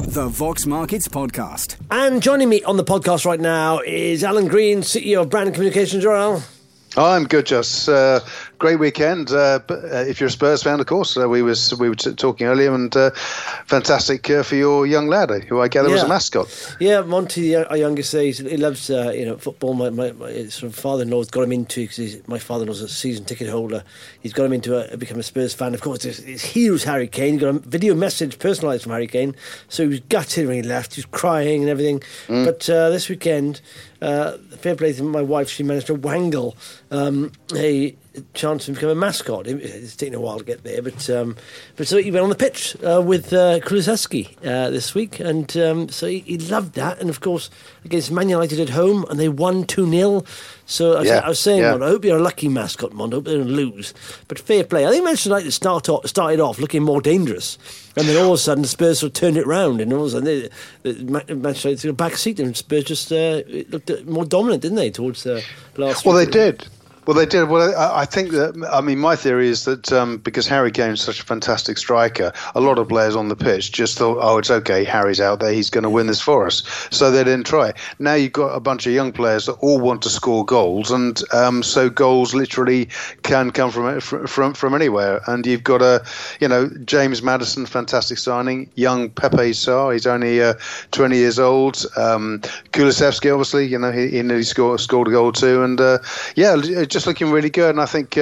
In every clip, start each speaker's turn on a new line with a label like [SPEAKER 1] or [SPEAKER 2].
[SPEAKER 1] The Vox Markets Podcast.
[SPEAKER 2] And joining me on the podcast right now is Alan Green, CEO of Brand Communications. Al.
[SPEAKER 3] Oh, I'm good, Just. Great weekend. But if you're a Spurs fan, of course, we were talking earlier, and fantastic for your young lad, who I gather was a mascot.
[SPEAKER 2] Yeah, Monty, our youngest, he loves football. My sort of father-in-law's got him into, because my father-in-law's a season ticket holder. He's got him into become a Spurs fan. Of course, his hero's Harry Kane. He got a video message personalised from Harry Kane, so he was gutted when he left. He was crying and everything. But this weekend, fair play to my wife, she managed to wangle a chance to become a mascot. It's taken a while to get there, but so he went on the pitch with Kulusevski this week, and so he loved that. And of course, against Man United at home, and they won 2-0. So I was saying, Mon, I hope you're a lucky mascot, Mon. I hope they don't lose. But fair play. I think Manchester United started off looking more dangerous, and then all of a sudden Spurs sort of turned it round, and all of a sudden Manchester United took a back seat, and Spurs just looked more dominant, didn't they, towards last week?
[SPEAKER 3] Well, they did. Well, I think that, my theory is that because Harry Kane is such a fantastic striker, a lot of players on the pitch just thought, oh, it's okay, Harry's out there, he's going to win this for us. So they didn't try. Now you've got a bunch of young players that all want to score goals, and so goals literally can come from anywhere. And you've got James Maddison, fantastic signing, young Pepe Sarr, he's only 20 years old. Kulusevski, obviously, he nearly scored a goal too, and just looking really good. And I think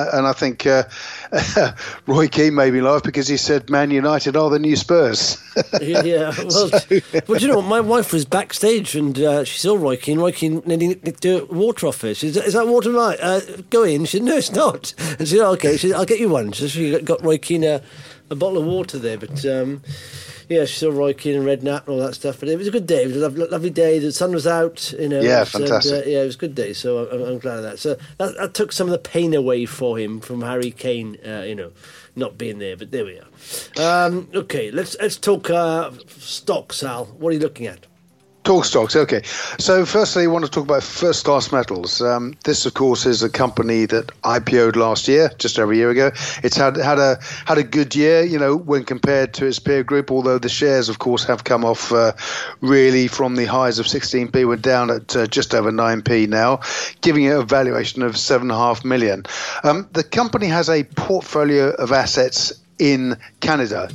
[SPEAKER 3] Roy Keane made me laugh because he said Man United are the new Spurs.
[SPEAKER 2] Well, my wife was backstage and she saw Roy Keane. Roy Keane nearly nicked her water off her. She said, "Is that water right? Go in." She said, "No, it's not." And she said, "Okay." She said, "I'll get you one." So she got Roy Keane a bottle of water there, but. She saw Roy Keane and Redknapp and all that stuff, but it was a good day. It was a lovely day. The sun was out,
[SPEAKER 3] fantastic.
[SPEAKER 2] It was a good day. So I'm glad of that. So that took some of the pain away for him from Harry Kane, not being there. But there we are. Okay, let's talk stocks, Al. What are you looking at?
[SPEAKER 3] Talk stocks, okay. So firstly, I want to talk about First Class Metals. This, of course, is a company that IPO'd last year, just over a year ago. It's had a good year, when compared to its peer group, although the shares, of course, have come off really from the highs of 16p. We're down at just over 9p now, giving it a valuation of $7.5 million. The company has a portfolio of assets in Canada.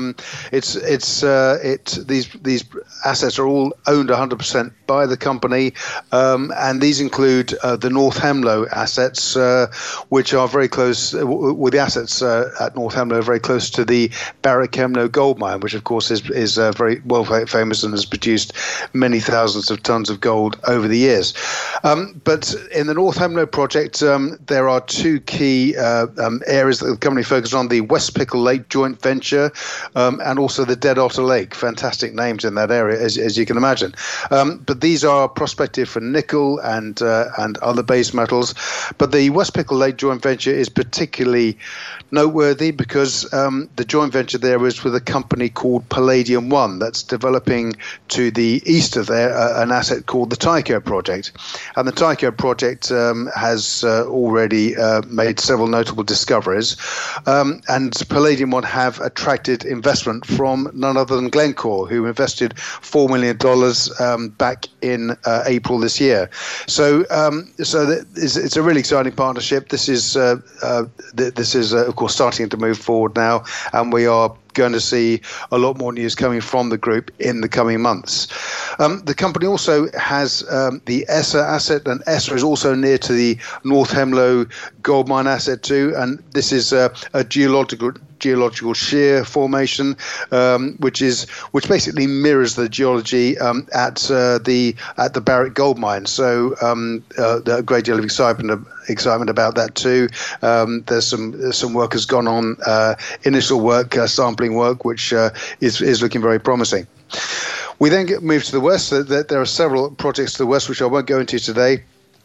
[SPEAKER 3] These assets are all owned 100% by the company, and these include the North Hemlo assets, which are very close. With the assets at North Hemlo, very close to the Barrick Hemlo gold mine, which of course is very well famous and has produced many thousands of tons of gold over the years. But in the North Hemlo project, there are two key areas that the company focuses on: the West Pickle Lake joint venture, and also the Dead Otter Lake. Fantastic names in that area, as you can imagine. But these are prospective for nickel and other base metals. But the West Pickle Lake joint venture is particularly noteworthy because the joint venture there is with a company called Palladium One that's developing to the east of there an asset called the Tycho project. And the Tycho project has already made several notable discoveries. And Palladium One have attracted investment from none other than Glencore, who invested $4 million back in April this year. So it's a really exciting partnership. This is of course starting to move forward now, and we are going to see a lot more news coming from the group in the coming months. The company also has the ESSA asset, and ESSA is also near to the North Hemlo gold mine asset too, and this is a geological shear formation, which basically mirrors the geology at the Barrick gold mine. So a great deal of excitement about that too. There's some work has gone on, initial work, sampling work, which is looking very promising. We then move to the west. There are several projects to the west which I won't go into today.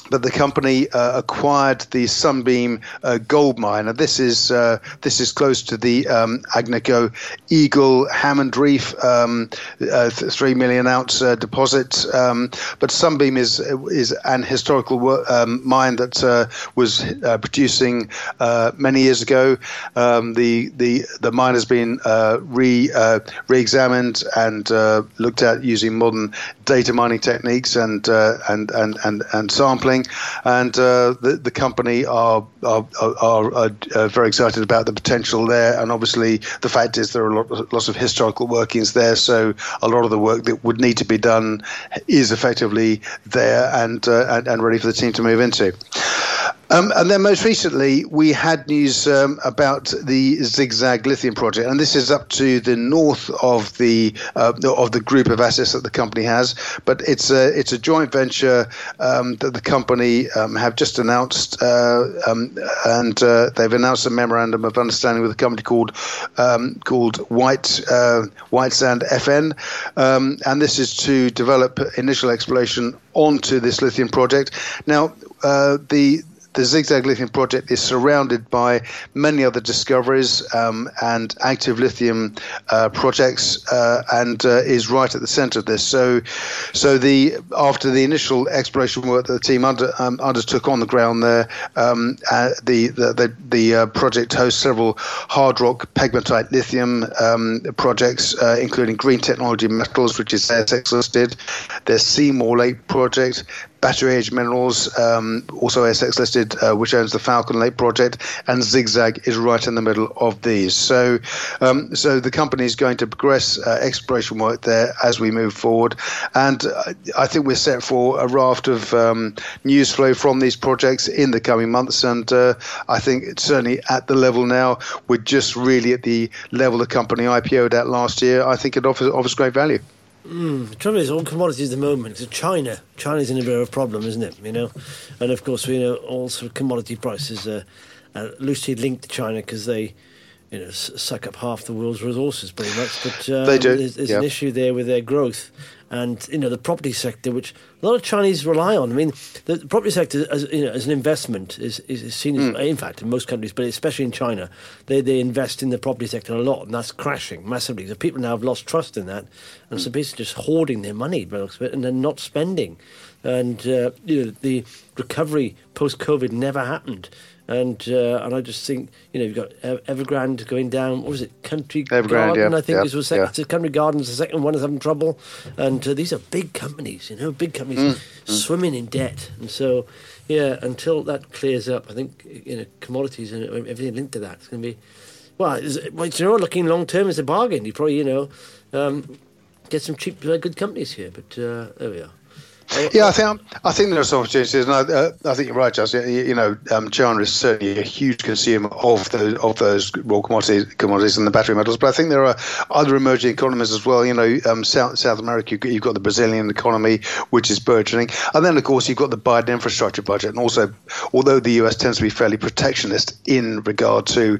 [SPEAKER 3] but the company acquired the Sunbeam gold mine, and this is close to the Agnico Eagle Hammond Reef 3 million ounce deposit. But Sunbeam is an historical mine that was producing many years ago. The mine has been re-examined and looked at using modern data mining techniques and sampling, and the company are very excited about the potential there. And obviously, the fact is there are lots of historical workings there, so a lot of the work that would need to be done is effectively there and ready for the team to move into. And then most recently, we had news about the Zigzag lithium project, and this is up to the north of the group of assets that the company has. But it's a joint venture that the company have just announced, and they've announced a memorandum of understanding with a company called White Sand FN, and this is to develop initial exploration onto this lithium project. Now, the Zigzag lithium project is surrounded by many other discoveries and active lithium projects, and is right at the centre of this. So after the initial exploration work that the team undertook on the ground there, the project hosts several hard rock pegmatite lithium projects, including Green Technology Metals, which is ASX listed. There's Seymour Lake project. Battery Age Minerals, also ASX listed, which owns the Falcon Lake project, and Zigzag is right in the middle of these. So the company is going to progress exploration work there as we move forward, and I think we're set for a raft of news flow from these projects in the coming months. And I think it's certainly at the level now, we're just really at the level the company IPO'd at last year. I think it offers great value.
[SPEAKER 2] The trouble is, all commodities at the moment, so China's in a bit of a problem, isn't it? And of course, all sort of commodity prices are loosely linked to China because they, suck up half the world's resources pretty much. But
[SPEAKER 3] they do.
[SPEAKER 2] There's an issue there with their growth, and the property sector, which a lot of Chinese rely on. I mean, the property sector, as an investment, is seen as, in fact, in most countries, but especially in China, they invest in the property sector a lot, and that's crashing massively. So people now have lost trust in that, and so basically just hoarding their money, and then not spending. And the recovery post-COVID never happened. And I just think, you've got Evergrande going down. What was it? Country Garden, I think. This was second. Country Garden's the second one is having trouble. And these are big companies, swimming in debt. And so, until that clears up, I think, commodities and everything linked to that, it's going to be, looking long term is a bargain. You probably, get some cheap, good companies here. But there we are.
[SPEAKER 3] Yeah, I think there are some opportunities, and I think you're right, Josh. China is certainly a huge consumer of those raw commodities and the battery metals. But I think there are other emerging economies as well. South America, you've got the Brazilian economy, which is burgeoning, and then of course you've got the Biden infrastructure budget. And also, although the US tends to be fairly protectionist in regard to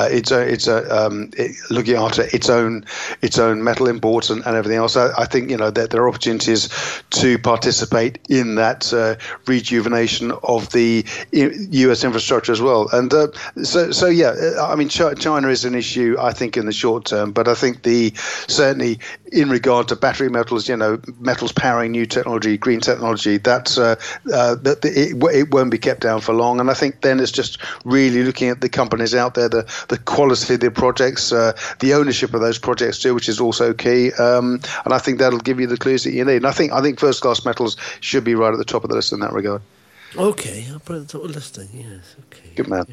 [SPEAKER 3] looking after its own metal imports and everything else, I think that there are opportunities to participate in that rejuvenation of the U.S. infrastructure as well. And China is an issue, I think, in the short term, but I think certainly in regard to battery metals, metals powering new technology, green technology, it won't be kept down for long. And I think then it's just really looking at the companies out there, the quality of their projects, the ownership of those projects too, which is also key. And I think that'll give you the clues that you need. And I think first class metals should be right at the top of the list in that regard.
[SPEAKER 2] Okay, I'll put it at the top of the list then. Yes, okay.
[SPEAKER 3] Good man.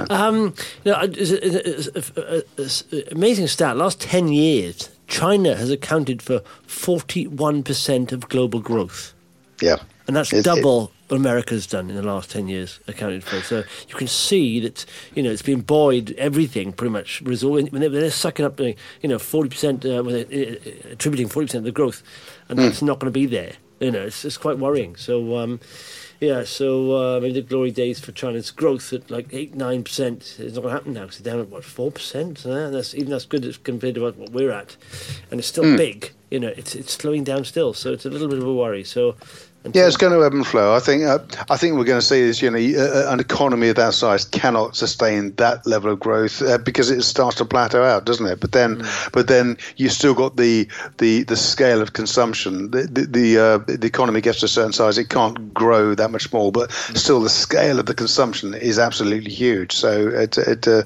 [SPEAKER 2] It's an amazing stat. Last 10 years, China has accounted for 41% of global growth.
[SPEAKER 3] Yeah.
[SPEAKER 2] And that's double what America's done in the last 10 years, accounted for. So you can see that, it's been buoyed, everything pretty much, when they're sucking up, 40%, attributing 40% of the growth, and that's not going to be there. It's quite worrying. So, maybe the glory days for China's growth at like 8-9% is not going to happen now because they're down at 4%. That's good as compared to what we're at, and it's still big. It's slowing down still, so it's a little bit of a worry. So,
[SPEAKER 3] Yeah, it's going to ebb and flow. I think we're going to see this. An economy of that size cannot sustain that level of growth because it starts to plateau out, doesn't it? But then you still got the scale of consumption. The economy gets to a certain size, it can't grow that much more. But still, the scale of the consumption is absolutely huge. So it's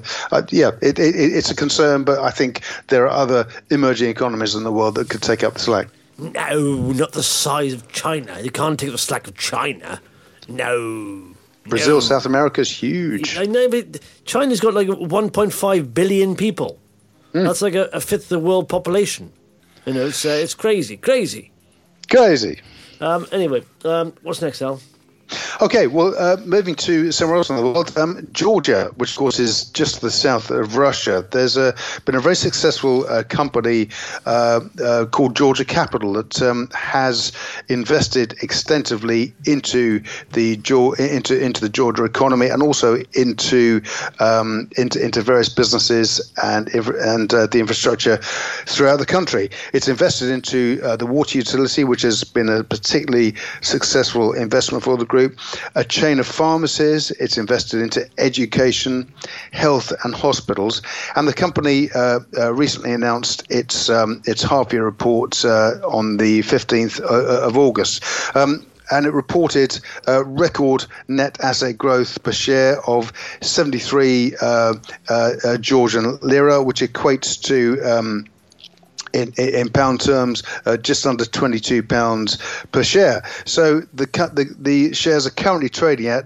[SPEAKER 3] a concern. But I think there are other emerging economies in the world that could take up the slack.
[SPEAKER 2] No, not the size of China. You can't take the slack of China. No.
[SPEAKER 3] Brazil, South America is huge.
[SPEAKER 2] I know, but China's got like 1.5 billion people. That's like a fifth of the world population. It's crazy. Anyway, what's next, Al?
[SPEAKER 3] Okay, well, moving to somewhere else in the world, Georgia, which of course is just to the south of Russia. There's been a very successful company called Georgia Capital that has invested extensively into the Georgia economy and also into various businesses and the infrastructure throughout the country. It's invested into the water utility, which has been a particularly successful investment for the group. A chain of pharmacies. It's invested into education, health, and hospitals. And the company recently announced its half-year report on the 15th of August. And it reported record net asset growth per share of 73 Georgian lira, which equates to in pound terms, just under £22 per share. So the shares are currently trading at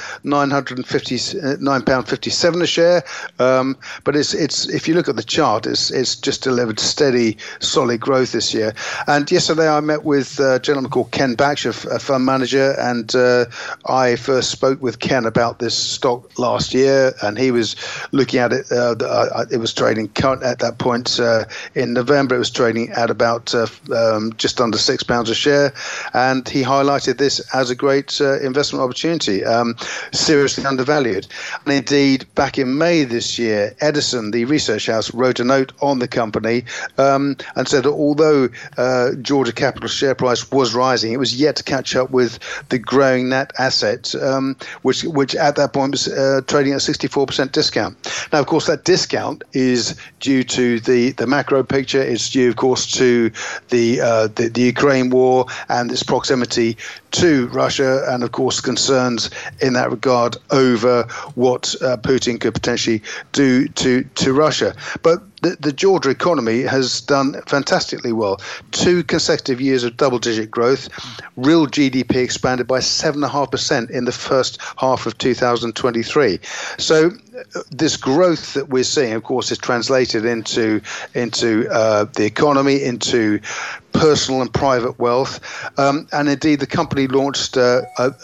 [SPEAKER 3] £9.57 a share. But it's if you look at the chart, it's just delivered steady, solid growth this year. And yesterday I met with a gentleman called Ken Baksh, a fund manager, and I first spoke with Ken about this stock last year, and he was looking at it. It was trading current at that point in November. It was trading at about just under £6 a share, and he highlighted this as a great investment opportunity, seriously undervalued. And indeed, back in May this year, Edison, the research house, wrote a note on the company and said that although Georgia Capital's share price was rising, it was yet to catch up with the growing net asset, which at that point was trading at a 64% discount. Now, of course, that discount is due to the macro picture. It's due, of course, to the Ukraine war and its proximity to Russia, and of course concerns in that regard over what Putin could potentially do to Russia. But the Georgia economy has done fantastically well. 2 consecutive years of double-digit growth. Real GDP expanded by 7.5% in the first half of 2023. So this growth that we're seeing, of course, is translated into the economy, into personal and private wealth, and indeed the company launched a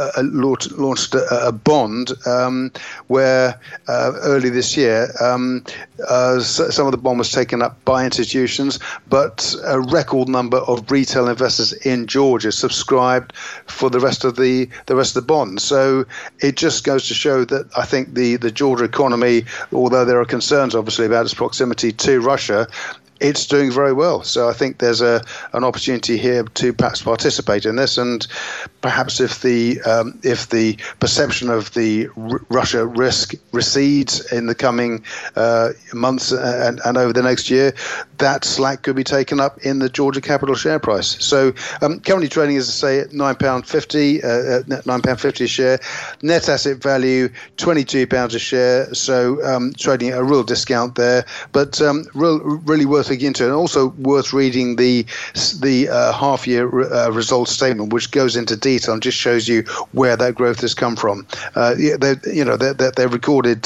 [SPEAKER 3] bond where early this year some of the bond was taken up by institutions, but a record number of retail investors in Georgia subscribed for the rest of the bond. So it just goes to show that I think the Georgia economy, although there are concerns obviously about its proximity to Russia, it's doing very well. So I think there's an opportunity here to perhaps participate in this, and perhaps if the perception of the Russia risk recedes in the coming months and over the next year, that slack could be taken up in the Georgia Capital share price. So currently trading, as I say, at £9.50 a share. Net asset value £22 a share. So trading at a real discount there, but really worth looking into, and also worth reading the half-year results statement, which goes into detail and just shows you where that growth has come from. They recorded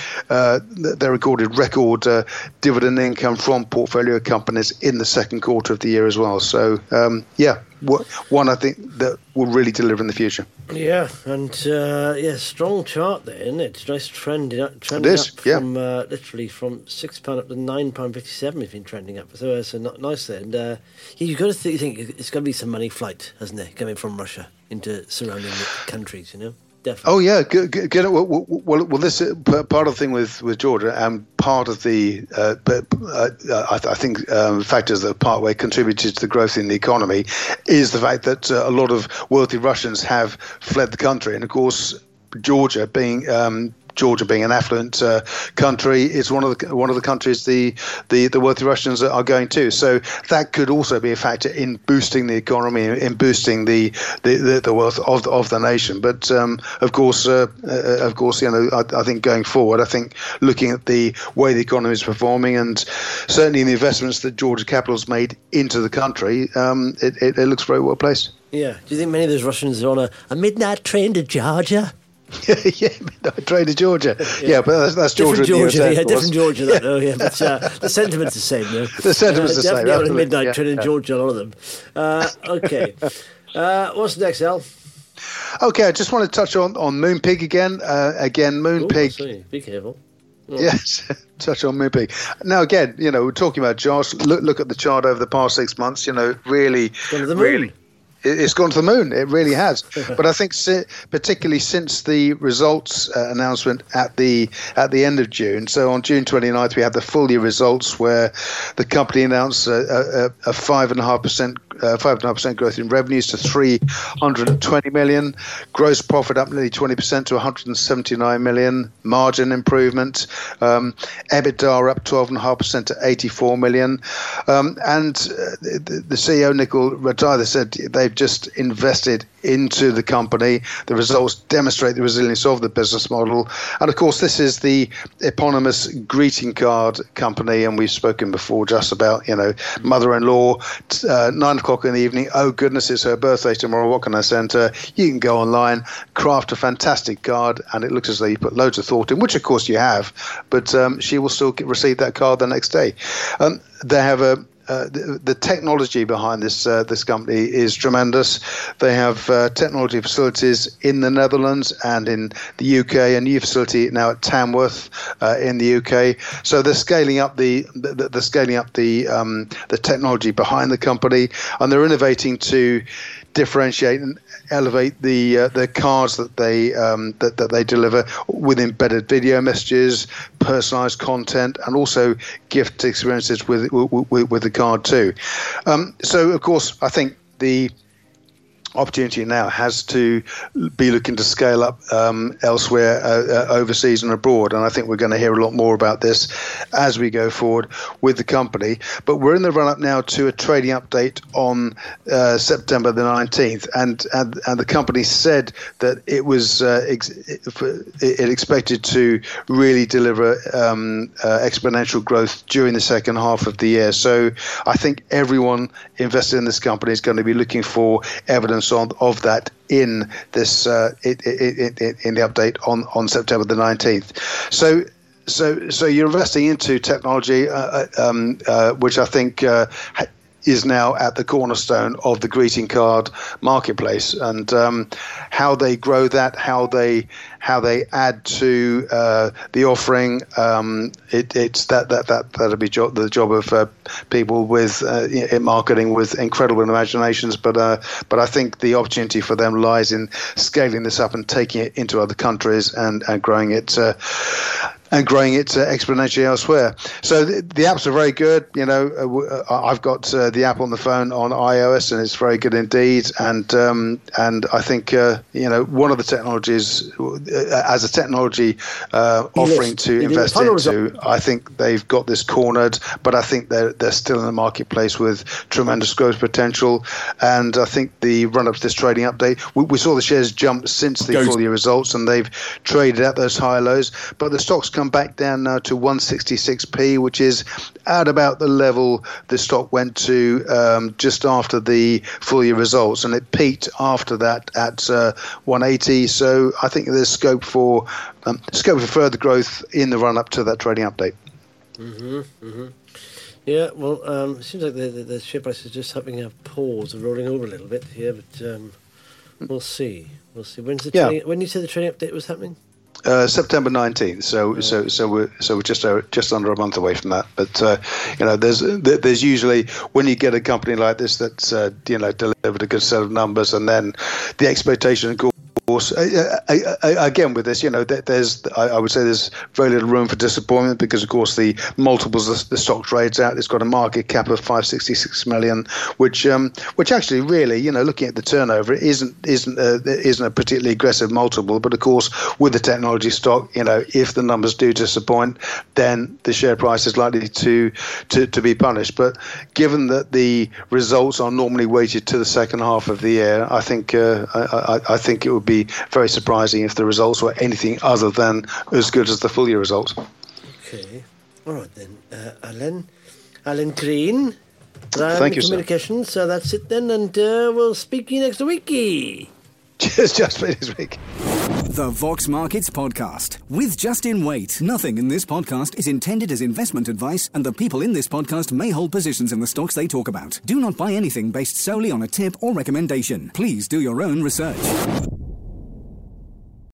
[SPEAKER 3] record dividend income from portfolio companies in the second quarter of the year as well. So one I think that will really deliver in the future.
[SPEAKER 2] Yeah, and strong chart there, isn't it? It's nice trending up from literally from £6 up to £9.57. It's been trending up, so it's nice there. And you've got to think it's got to be some money flight, hasn't there, coming from Russia into surrounding countries, you know? definitely.
[SPEAKER 3] Oh yeah, good. Well, this is part of the thing with Georgia, and part of the I think factors that partway contributed to the growth in the economy is the fact that a lot of wealthy Russians have fled the country, and of course Georgia being an affluent country, is one of the countries the wealthy Russians are going to. So that could also be a factor in boosting the economy, in boosting the wealth of the nation. But of course, I think going forward, I think looking at the way the economy is performing, and certainly in the investments that Georgia Capital's made into the country, it looks very well placed.
[SPEAKER 2] Yeah. Do you think many of those Russians are on a midnight train to Georgia?
[SPEAKER 3] Yeah, midnight train to Georgia. Yeah, but that's Georgia.
[SPEAKER 2] Different Georgia. But the sentiment's the same, though.
[SPEAKER 3] The sentiment's the same.
[SPEAKER 2] Definitely on a midnight train in Georgia, a lot of them. Okay. What's next, Al?
[SPEAKER 3] Okay, I just want to touch on Moonpig again. Moonpig.
[SPEAKER 2] Sorry, be careful. Oh.
[SPEAKER 3] Yes, touch on Moonpig. Now, again, we're talking about charts. Look at the chart over the past 6 months. Really, it's gone to the moon. It really has. But I think particularly since the results announcement at the end of June. So on June 29th, we had the full year results where the company announced a 5.5% growth in revenues to 320 million, gross profit up nearly 20% to 179 million, margin improvement, EBITDA up 12.5% to 84 million, and the CEO Nikhil Rathod said they've just invested into the company. The results demonstrate the resilience of the business model, and of course this is the eponymous greeting card company, and we've spoken before just about mother-in-law, 9:00 in the evening, oh goodness, it's her birthday tomorrow, what can I send her? You can go online, craft a fantastic card, and it looks as though you put loads of thought in, which of course you have, but she will still receive that card the next day. They have the technology behind this company is tremendous. They have technology facilities in the Netherlands and in the UK, a new facility now at Tamworth in the UK. So they're scaling up the technology behind the company, and they're innovating to differentiate and elevate the cards that they deliver with embedded video messages, personalized content, and also gift experiences with the card too. So of course, I think the opportunity now has to be looking to scale up elsewhere, overseas and abroad. And I think we're going to hear a lot more about this as we go forward with the company. But we're in the run-up now to a trading update on September the 19th. And the company said that it was it expected to really deliver exponential growth during the second half of the year. So I think everyone invested in this company is going to be looking for evidence of that in this in the update on September the 19th. So you're investing into technology, which I think is now at the cornerstone of the greeting card marketplace, and how they grow that, how they add to the offering. It's that'll be the job of people with in marketing with incredible imaginations. But I think the opportunity for them lies in scaling this up and taking it into other countries and growing it. Exponentially elsewhere. So the apps are very good. I've got the app on the phone on iOS, and it's very good indeed. And I think one of the technologies as a technology offering to invest into, I think they've got this cornered. But I think they're still in the marketplace with tremendous growth potential. And I think the run up to this trading update, we saw the shares jump since the full year results, and they've traded at those high lows. But the stock's come back down now to 166p, which is at about the level the stock went to just after the full year results, and it peaked after that at 180. So I think there's scope for further growth in the run up to that trading update.
[SPEAKER 2] Yeah, well, it seems like the share price is just having a pause and rolling over a little bit here, but we'll see. When's the trading, when you say the trading update was happening?
[SPEAKER 3] September 19th, so we're just under a month away from that. But there's usually, when you get a company like this that's delivered a good set of numbers, and then the expectation, of course, course, again with this, I would say there's very little room for disappointment because, of course, the multiples the stock trades at, it's got a market cap of 566 million, which actually really, looking at the turnover, it isn't a particularly aggressive multiple. But of course, with the technology stock, if the numbers do disappoint, then the share price is likely to be punished. But given that the results are normally weighted to the second half of the year, I think it would be very surprising if the results were anything other than as good as the full year results.
[SPEAKER 2] Okay. All right then. Alan Green,
[SPEAKER 3] Thank you,
[SPEAKER 2] Communications. Sir. So that's it then, and we'll speak to you next week.
[SPEAKER 3] Cheers, just for this week.
[SPEAKER 1] The Vox Markets Podcast with Justin Waite. Nothing in this podcast is intended as investment advice, and the people in this podcast may hold positions in the stocks they talk about. Do not buy anything based solely on a tip or recommendation. Please do your own research.